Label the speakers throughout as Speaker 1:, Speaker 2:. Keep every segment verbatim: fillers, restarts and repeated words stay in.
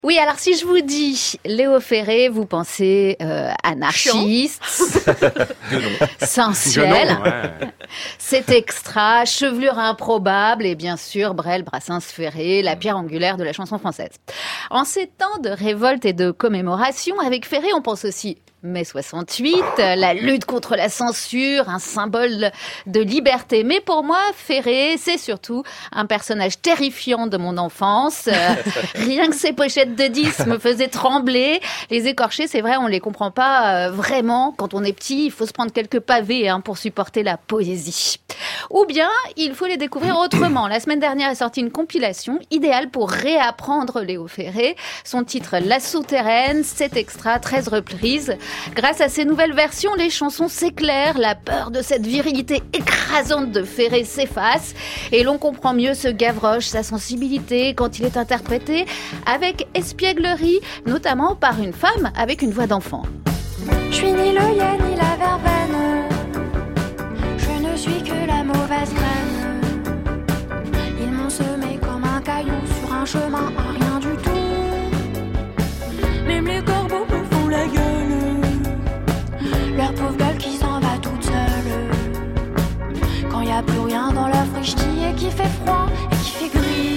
Speaker 1: Oui, alors si je vous dis Léo Ferré, vous pensez euh, anarchiste, sensuel, ouais. C'est extra, chevelure improbable et bien sûr Brel, Brassens, Ferré, la pierre angulaire de la chanson française. En ces temps de révolte et de commémoration, avec Ferré, on pense aussi mai soixante-huit, la lutte contre la censure, un symbole de liberté. Mais pour moi, Ferré, c'est surtout un personnage terrifiant de mon enfance. Euh, rien que ses pochettes de disques me faisaient trembler. Les écorchés, c'est vrai, on les comprend pas euh, vraiment. Quand on est petit, il faut se prendre quelques pavés hein, pour supporter la poésie. Ou bien, il faut les découvrir autrement. La semaine dernière est sortie une compilation idéale pour réapprendre Léo Ferré. Son titre, La Souterraine, sept extras, treize reprises. Grâce à ces nouvelles versions, les chansons s'éclairent, la peur de cette virilité écrasante de Ferré s'efface et l'on comprend mieux ce Gavroche, sa sensibilité quand il est interprété avec espièglerie, notamment par une femme avec une voix d'enfant.
Speaker 2: Je suis ni le yen ni la verveine, je ne suis que la mauvaise graine. Ils m'ont semé comme un caillou sur un chemin à rien du tout. Même les corbeaux me font la gueule. Leur pauvre gueule qui s'en va toute seule. Quand y a plus rien dans la frichtie et qui fait froid et qui fait gris.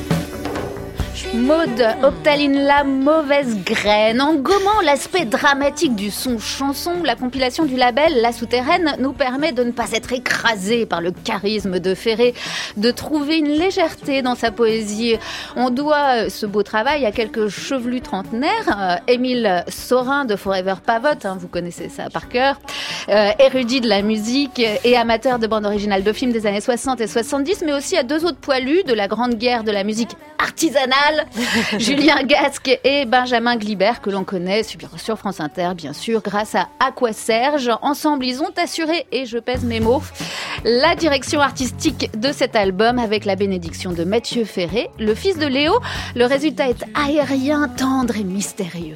Speaker 1: Maud Optaline, la mauvaise graine. En gommant l'aspect dramatique du son chanson, la compilation du label La Souterraine nous permet de ne pas être écrasé par le charisme de Ferré, de trouver une légèreté dans sa poésie. On doit ce beau travail à quelques chevelus trentenaires. Euh, Émile Saurin de Forever Pavote, hein, vous connaissez ça par cœur, euh, érudit de la musique et amateur de bande originale de films des années soixante et soixante-dix, mais aussi à deux autres poilus de la grande guerre de la musique artisanale, Julien Gasque et Benjamin Glibert, que l'on connaît sur France Inter, bien sûr, grâce à Aqua Serge. Ensemble, ils ont assuré, et je pèse mes mots, la direction artistique de cet album avec la bénédiction de Mathieu Ferré, le fils de Léo. Le résultat est aérien, tendre et mystérieux.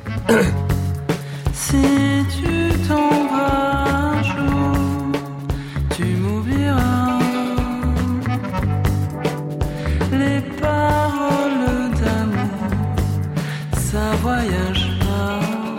Speaker 3: Si tu t'en vas un jour, tu m'oublieras. Les paroles d'amour, ça voyage pas.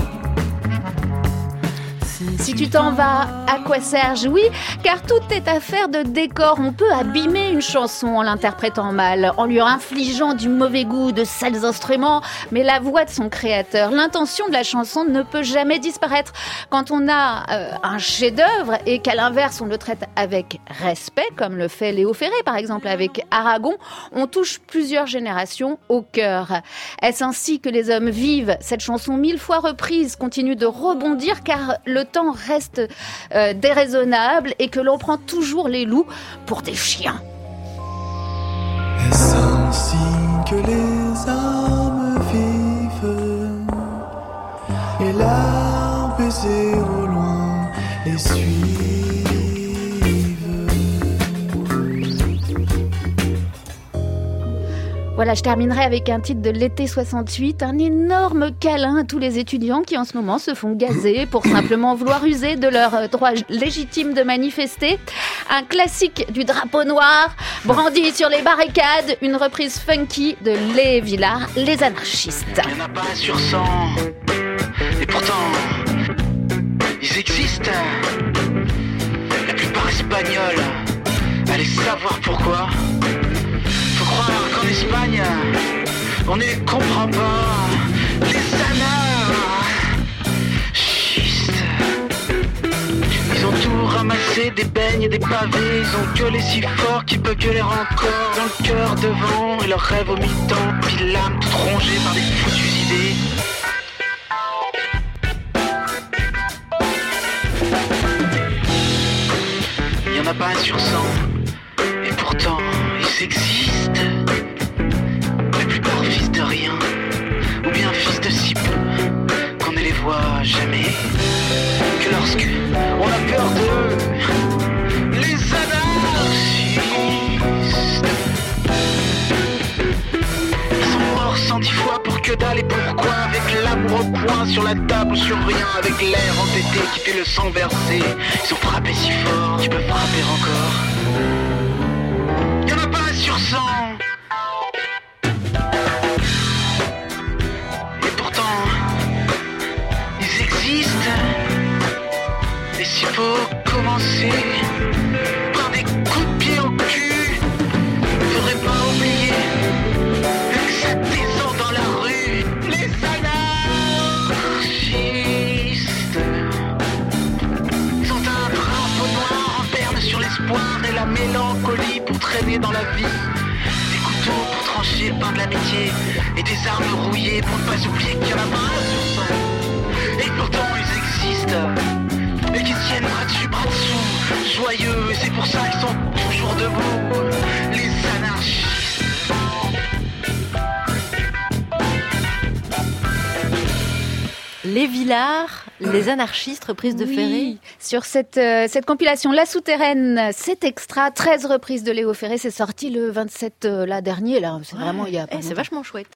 Speaker 3: Si,
Speaker 1: si tu t'en vas, Aqua Serge, oui, car tout est affaire de décor. On peut abîmer une chanson en l'interprétant mal, en lui infligeant du mauvais goût, de sales instruments, mais la voix de son créateur, l'intention de la chanson ne peut jamais disparaître. Quand on a euh, un chef-d'œuvre et qu'à l'inverse on le traite avec respect, comme le fait Léo Ferré par exemple avec Aragon, on touche plusieurs générations au cœur. Est-ce ainsi que les hommes vivent? Cette chanson mille fois reprise continue de rebondir car le temps reste euh, déraisonnable et que l'on prend toujours les loups pour des chiens.
Speaker 4: Est-ce ainsi que les hommes vivent et leurs baisers au loin les suivent?
Speaker 1: Voilà, je terminerai avec un titre de l'été soixante-huit, un énorme câlin à tous les étudiants qui en ce moment se font gazer pour simplement vouloir user de leur droit légitime de manifester. Un classique du drapeau noir, brandi sur les barricades, une reprise funky de Lé Villard, Les Anarchistes.
Speaker 5: Il n'y en a pas un sur cent, et pourtant, ils existent. La plupart espagnols, allez savoir pourquoi. Faut croire qu'en Espagne, on ne les comprend pas. Les anarchistes, ils ont tout ramassé, des beignes et des pavés. Ils ont gueulé si fort qu'ils peuvent gueuler encore. Dans le cœur devant et leurs rêves au mi-temps. Puis l'âme toute rongée par des foutues idées. Il n'y en a pas un sur cent, et pourtant ils existent. La plupart fils de rien, ou bien fils de si peu qu'on ne les voit jamais. Que lorsque on a peur d'eux, les anarchistes, ils sont morts cent dix fois pour que dalle et pourquoi. Avec l'amour au poing sur la table ou sur rien, avec l'air entêté qui fait le sang verser. Ils ont frappé si fort, tu peux frapper encore. Y'en a pas un sur cent. la vie. Des couteaux pour trancher le pain de l'amitié. Et des armes rouillées pour ne pas oublier qu'il y en a pas un sur cent. Et pourtant ils existent. Et qui tiennent bras dessus, bras dessous. Joyeux, et c'est pour ça qu'ils sont toujours debout. Les anarchistes.
Speaker 6: Les Villards, les anarchistes, reprise de
Speaker 1: Oui.
Speaker 6: Ferré.
Speaker 1: Sur cette, euh, cette compilation La Souterraine, cet extra, treize reprises de Léo Ferré, c'est sorti le vingt-sept euh, là dernier, là, c'est vraiment il y a pas
Speaker 6: Eh, c'est
Speaker 1: longtemps.
Speaker 6: vachement chouette.